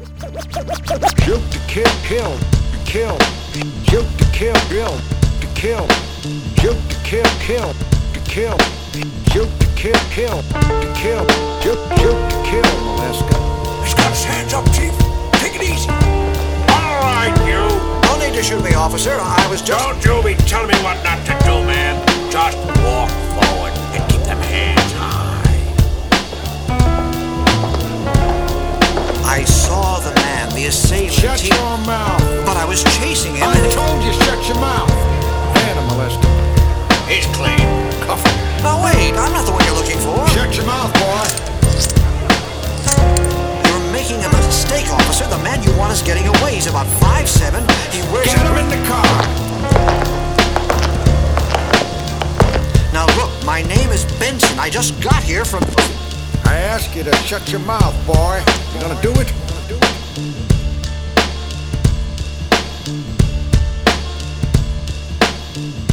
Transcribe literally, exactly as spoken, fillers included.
Shoot to kill, kill, to kill. Shoot to kill, kill, to kill. Shoot to kill, kill, to kill. Shoot to kill, kill, to kill. Shoot, shoot to kill, Alaska. He's got his hands up, Chief. Take it easy. All right, you. No need to shoot me, officer. I was just... Don't you be telling me what not to do, man. Just walk forward and keep them hands high. I saw the man, the assailant. Shut he... your mouth. But I was chasing him. I told you shut your mouth. Animal, Alaska. He's clean. Cuff him. Now wait, I'm not the one you're looking for. Shut your mouth, boy. You're making a mistake, officer. The man you want is getting away. He's about five seven. He wears Get a... him in the car. Now look, my name is Benson. I just got here from... I ask you to shut your mouth, boy. You gonna do it? Gonna do it?